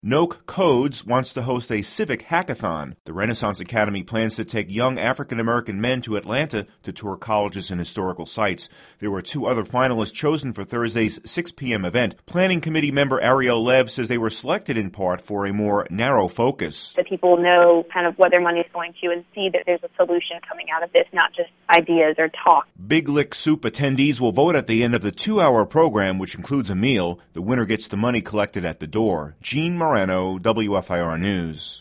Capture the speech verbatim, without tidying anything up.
Noke Codes wants to host a civic hackathon. The Renaissance Academy plans to take young African-American men to Atlanta to tour colleges and historical sites. There were two other finalists chosen for Thursday's six p.m. event. Planning committee member Ariel Lev says they were selected in part for a more narrow focus. So people know kind of what their money is going to and see that there's a solution coming out of this, not just ideas or talk. Big Lick Soup attendees will vote at the end of the two-hour program, which includes a meal. The winner gets the money collected at the door. Gene Moreno, W F I R News.